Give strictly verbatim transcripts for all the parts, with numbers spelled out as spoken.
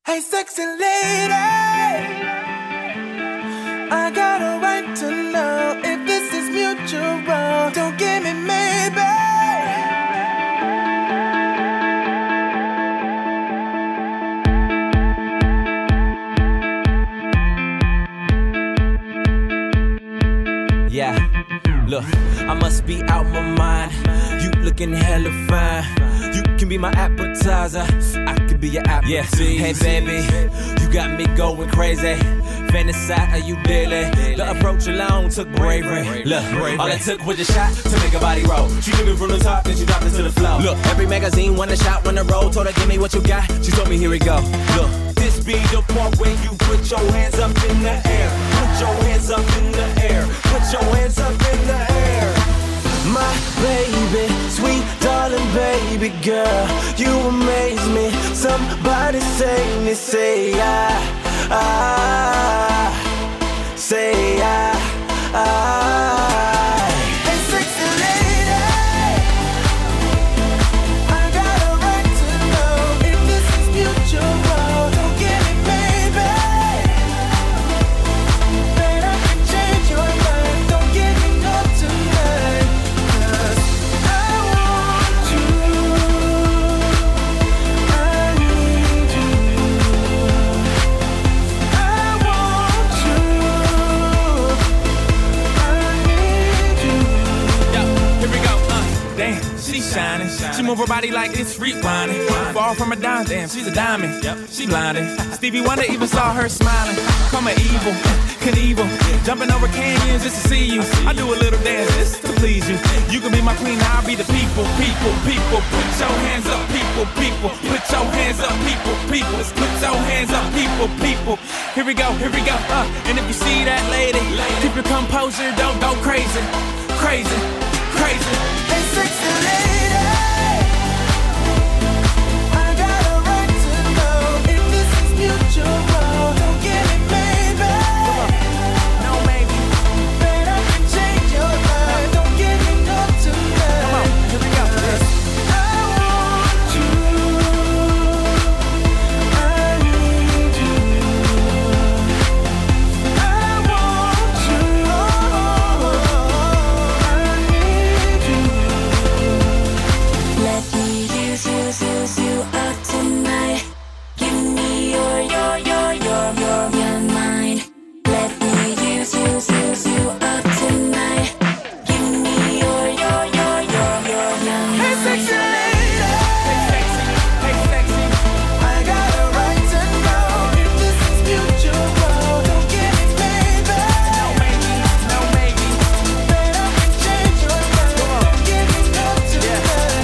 Hey, sexy lady, I got a right to know if this is mutual. Don't give me maybe. Yeah, look, I must be out my mind. You looking hella fine. You can be my appetizer, I could be your appetizer. Yeah. Hey baby, you got me going crazy. Fantasize, are you daily? The approach alone took bravery. Look, all it took was a shot to make a body roll. She took it from the top, then she dropped it to the floor. Look, every magazine want a shot, want a roll. Told her, give me what you got. She told me, here we go. Look, this be the part where you put your hands up in the air. Put your hands up in the air. Put your hands up in the air. My baby, sweet darling baby girl, you amaze me. Somebody say me, say I, I, say I, I. Hey sexy lady, I got a right to know if this is mutual. Don't give me baby, that I can change your mind. Don't give me no tonight. Shining. She move her body like it's freak whining. Far from a dime, damn, she's a diamond. She blinded. Stevie Wonder even saw her smiling. Call me evil, Knievel. Jumping over canyons just to see you. I do a little dance just to please you. You can be my queen, I'll be the people, people, people. Put your hands up, people, people. Put your hands up, people, people. Put your hands up, people, people. Here we go, here we go. Uh, and if you see that lady, keep your composure, don't go crazy, crazy, crazy. Hey, sexy lady. Don't give me maybe, no maybe, but I can change your mind. Don't give me no tonight. Come on, here we go. I want you, I need you, I want you, I need you. Let me use you, use you up tonight. Give me your, your, your, your, your, your mind. Let me use, use, use you up tonight. Give me your, your, your, your, your, your mind. Hey, sexy lady. Hey sexy, hey sexy. I got a right to know if this is mutual. Don't give me maybe, No maybe, no maybe. but I can change your mind. Don't give me no tonight.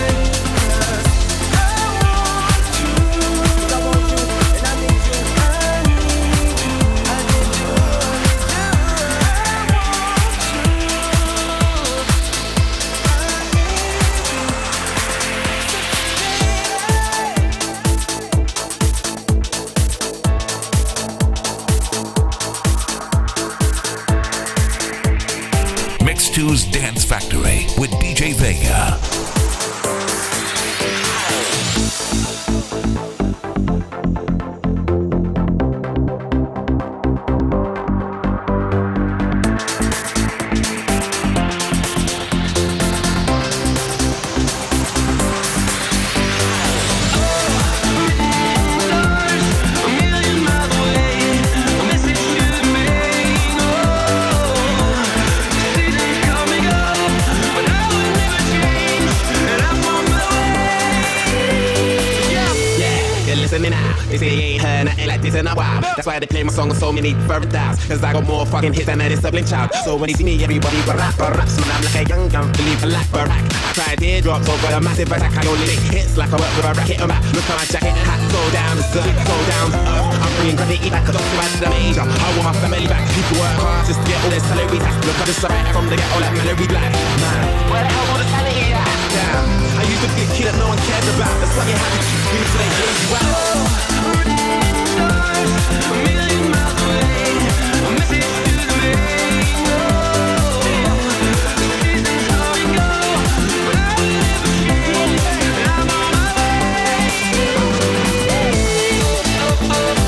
I want you, and I need you. Mix two's Dance Factory with D J Vega. They say they ain't heard nothing like this in a while. That's why they play my song on so many further dials. Cause I got more fucking hits than a disciplined child. So when they see me, everybody go rap, go rap. So I'm like a young gun, believe a lack, Barack. I tried teardrops over a massive attack. I only make hits like I work with a racket on back. Look at my jacket, hat, go down the dirt, go down the earth. I'm bringing gravity back, cause I'm the major. I want my family back. People work hard just to get all their salary back. Look at the right from the ghetto like Mallory Black. Man, where the hell all the sanity at? Damn, I used to be a kid that no one cares about. That's why you have to keep me playing games. Wow. A million miles away, a message to the main. Oh, this is how we go, but I will never change, and I'm on my way. Oh, oh, oh.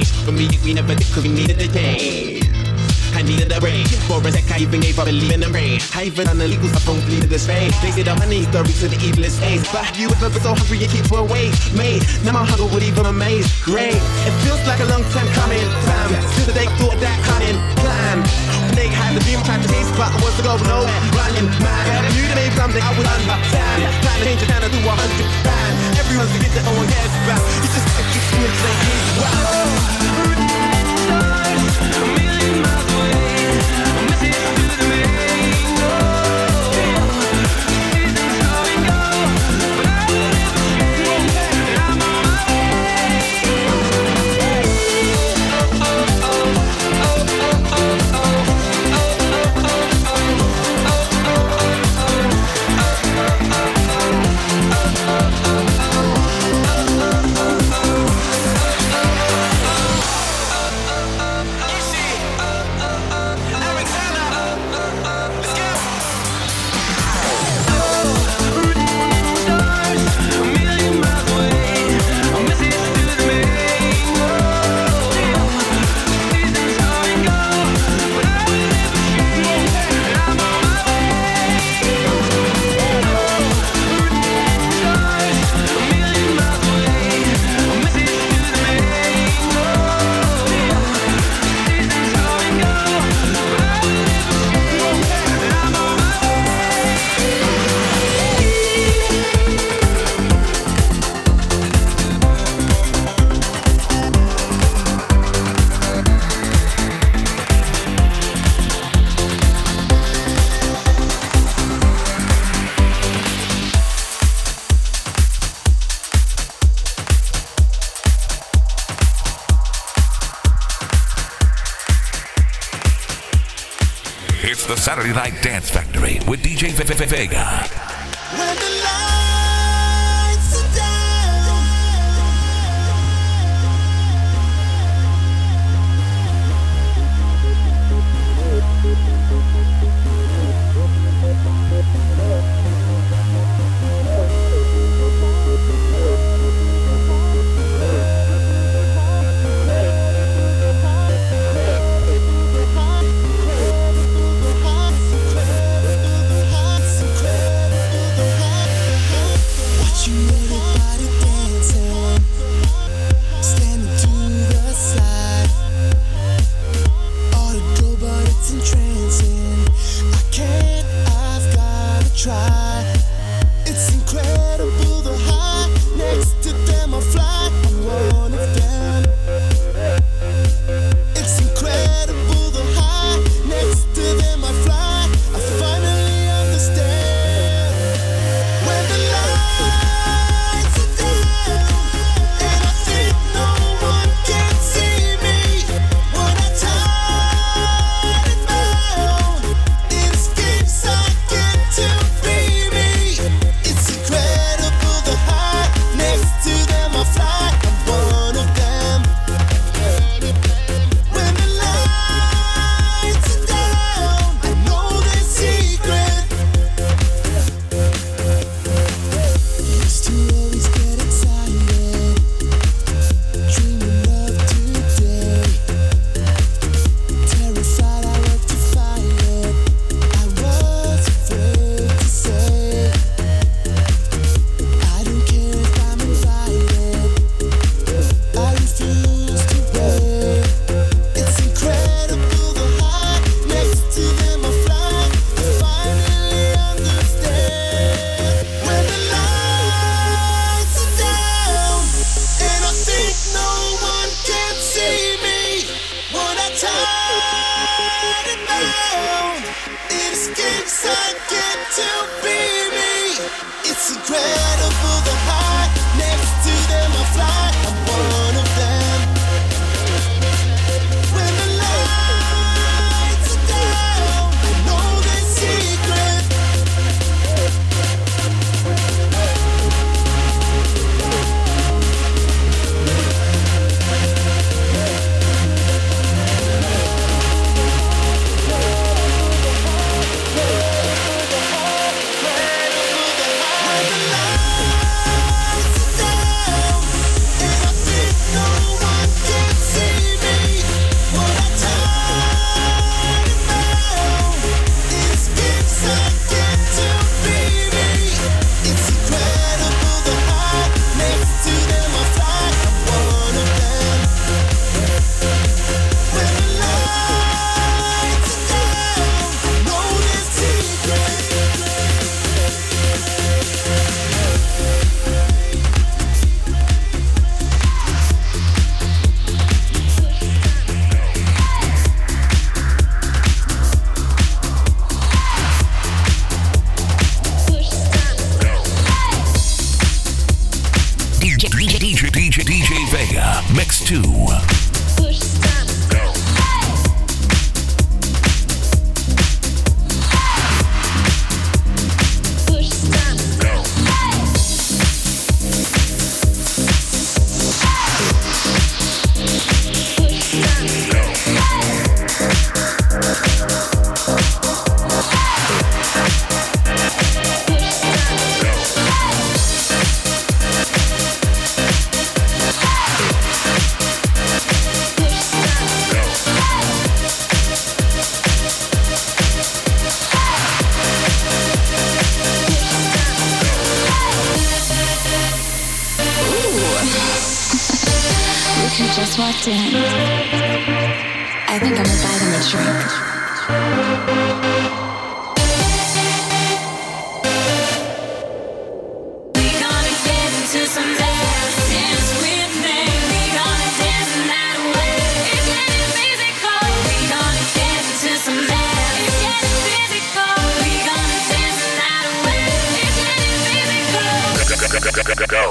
way. For me, we never did cause we needed the change. I needed a break. For a sec, I even gave up believing in rain. I even done illegal stuff on leading this rain. They say the money the reach to the evilest stage. But have you ever been so hungry you keep away? Mate, now my hunger would even amaze. Great, it feels like a long time coming. Time, since the day thought that cunning plan. When they had the dream, tried to chase, but I was to go nowhere. Running mad, I knew that maybe someday I would understand. Trying to change the town to do a hundred band. Everyone's to get their own heads back. You just have to keep doing things. Wow. A million miles away, a message to the main road. Seasons come and go, but I will never change. And I'm on my way. Oh, oh, oh, oh, oh, oh, oh, oh, It's the Saturday Night Dance Factory with D J Vega. When the lights are down, mix to Push stop. Push stop. Just walked in. I think I'm gonna buy them a drink. We gonna get into some dance with me. We gonna dance the night away. It's getting physical. We gonna get into some dance. It's getting physical. We gonna dance the night away. It's getting physical. go.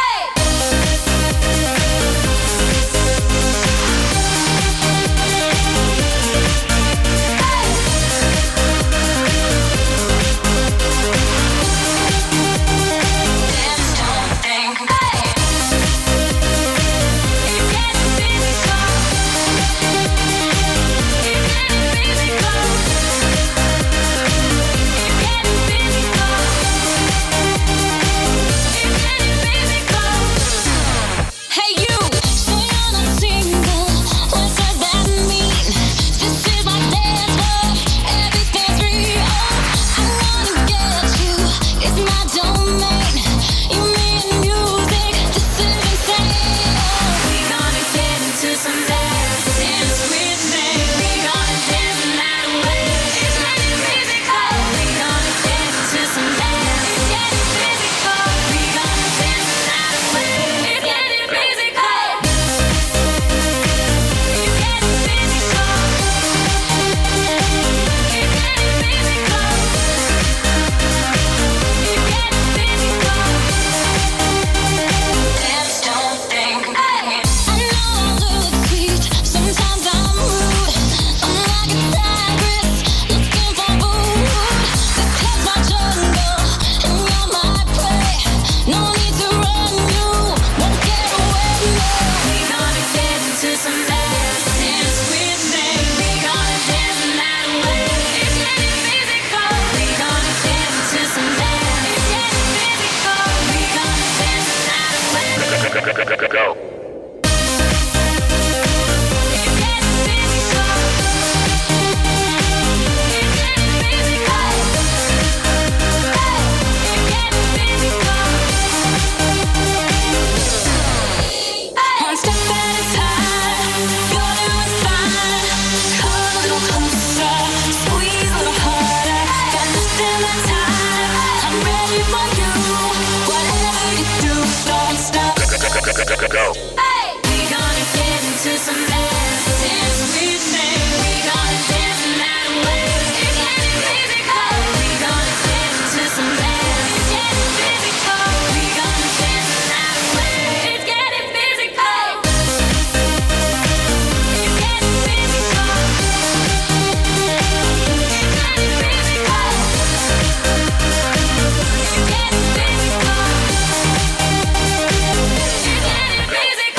Go. Go. Hey! We gonna get into some dance, dance with me. We gonna dance the night away. It's getting physical. We gonna get into some dance. It's getting physical. We gonna dance the night away. It's getting physical. It's getting physical. It's getting physical. It's getting physical. It's getting physical.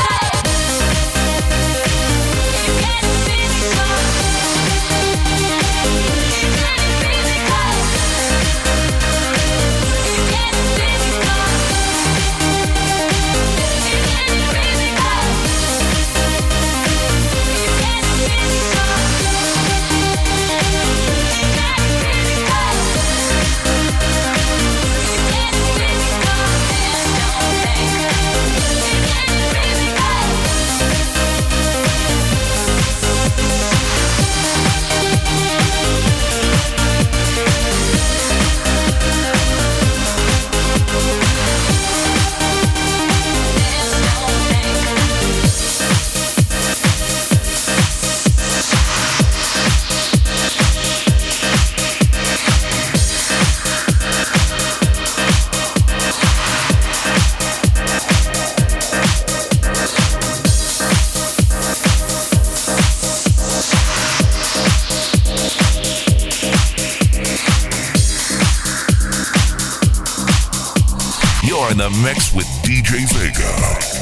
are in the mix with D J Vega.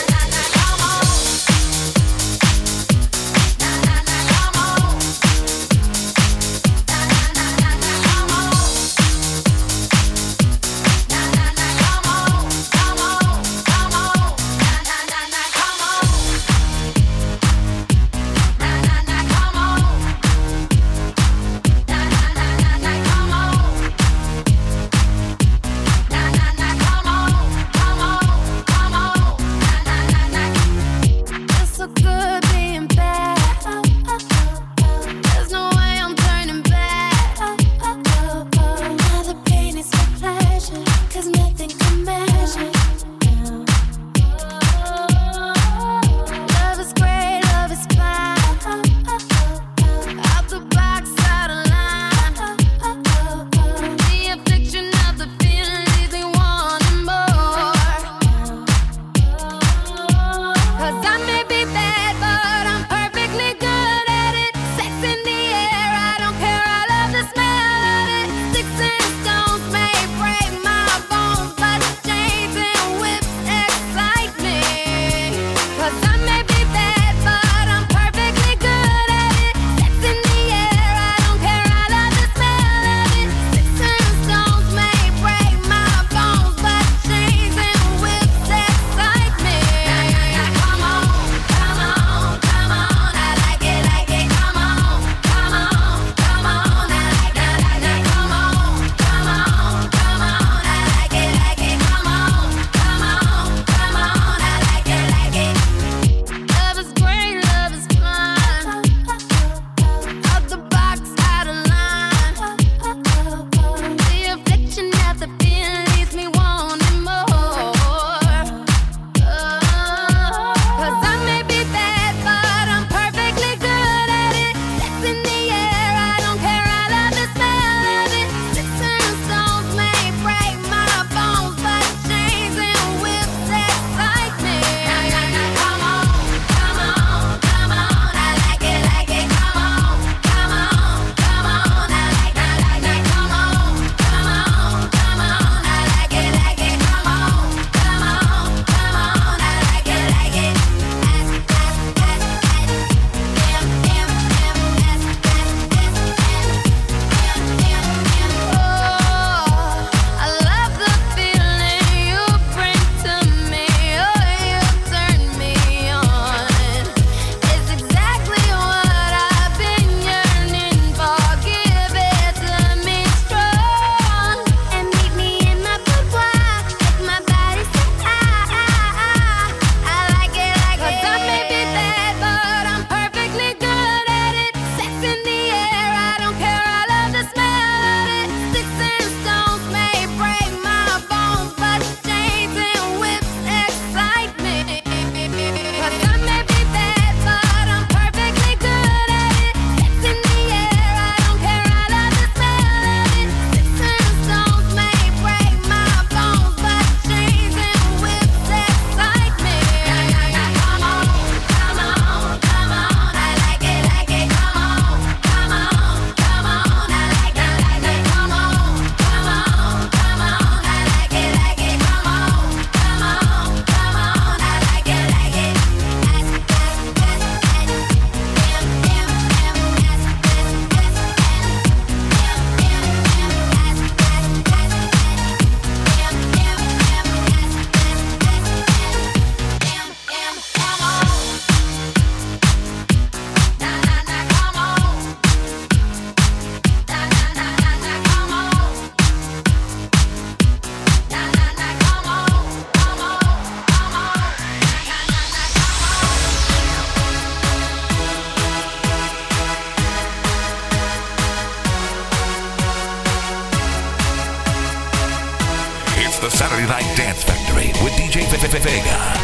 the Saturday Night Dance Factory with D J Vega.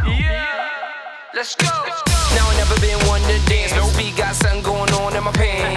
Let's go. Now I never been one to dance. No beat, got something going on in my pants.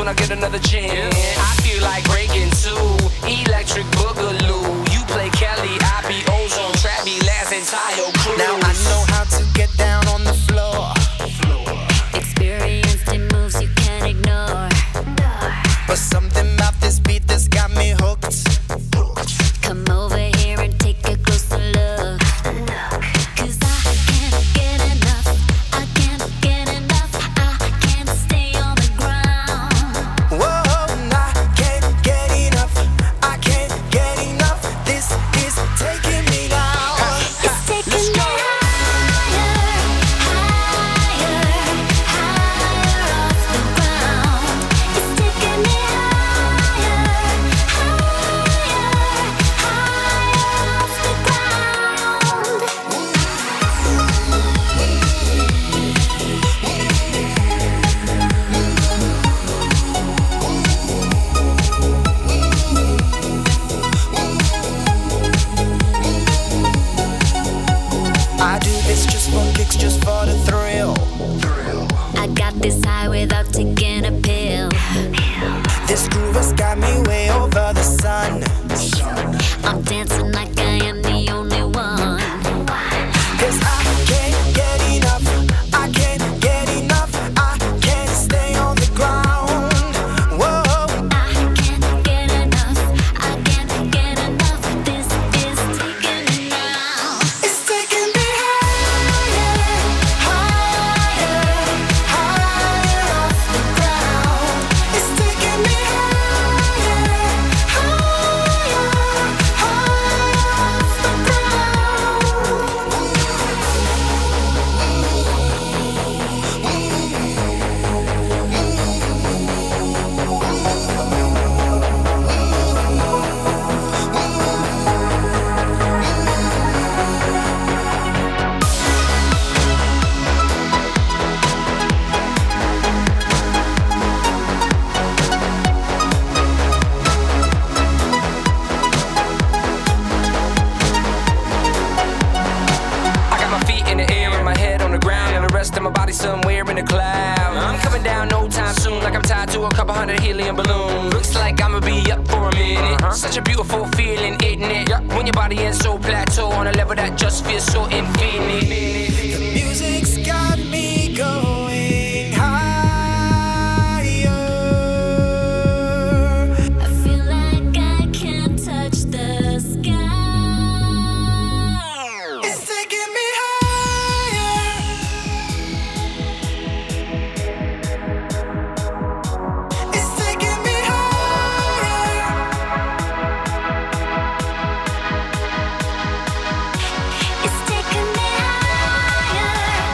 when I get another chance. I feel like breaking two, electric boogaloo. You play Kelly, I be Ozone, Travi, last entire crew. Now I know how to get down on the floor. Experienced in moves you can't ignore. But something about this beat that's got me hooked. Come over here and take a closer look. Cause I can't get enough. I can't get enough. I can't stay on the ground. Whoa, I can't get enough. I can't get enough. This is taking me down. It's taking me higher, higher, higher off the ground. It's taking me higher, higher, higher off the ground. I do this just for kicks, just for the thrill. I got this high without taking a pill. This groove has got me way over the sun. I'm dancing like I am the only one. Cause I can't get enough. I can't get enough. I can't stay on the ground. Whoa. I can't get enough. I can't get enough. This is taking me now. It's taking me higher, higher, higher off the ground. It's taking me higher, higher, higher off the ground. I got my feet in the air and my head on the ground, and the rest of my body somewhere in the cloud. I'm coming down no time soon, like I'm tied to a couple hundred helium balloons. Looks like I'ma be up for a minute. Such a beautiful feeling, isn't it? When your body is so plateau on a level that just feels so infinite. Music's got me going higher. I feel like I can't touch the sky. It's taking me higher. It's taking me higher. It's taking me higher,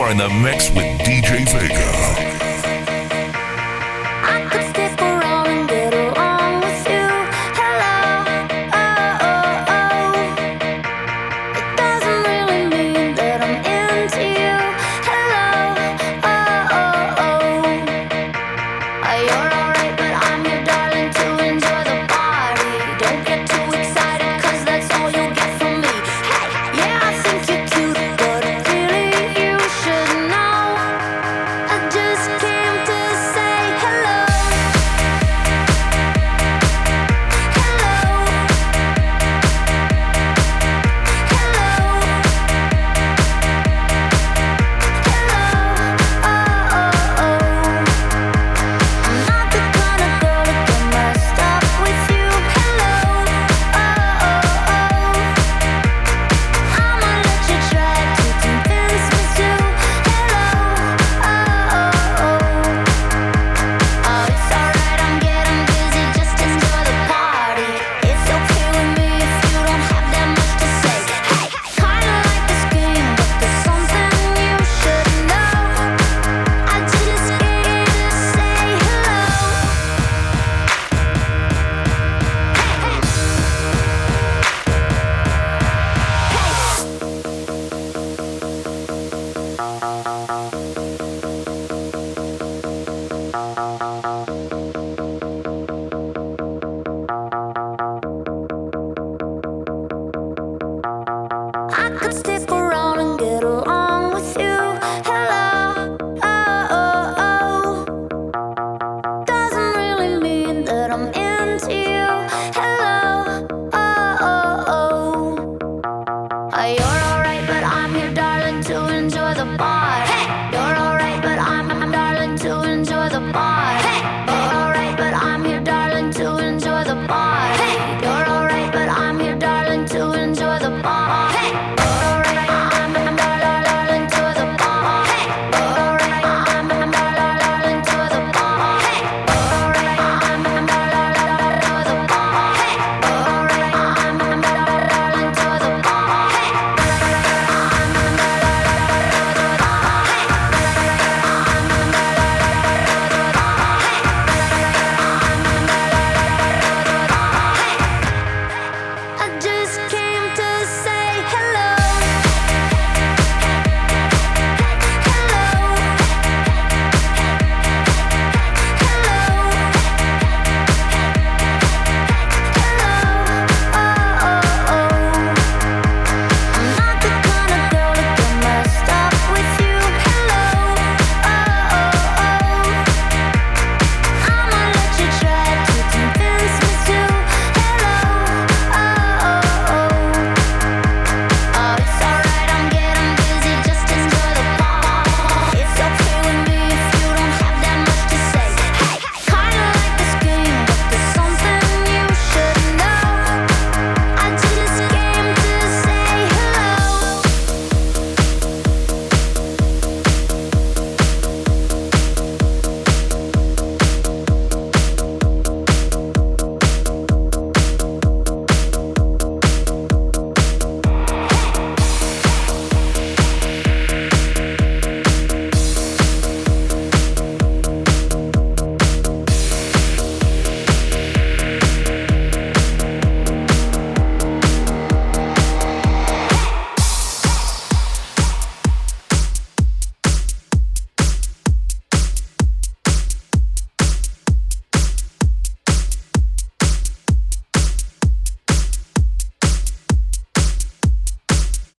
You're in the mix with D J Vega.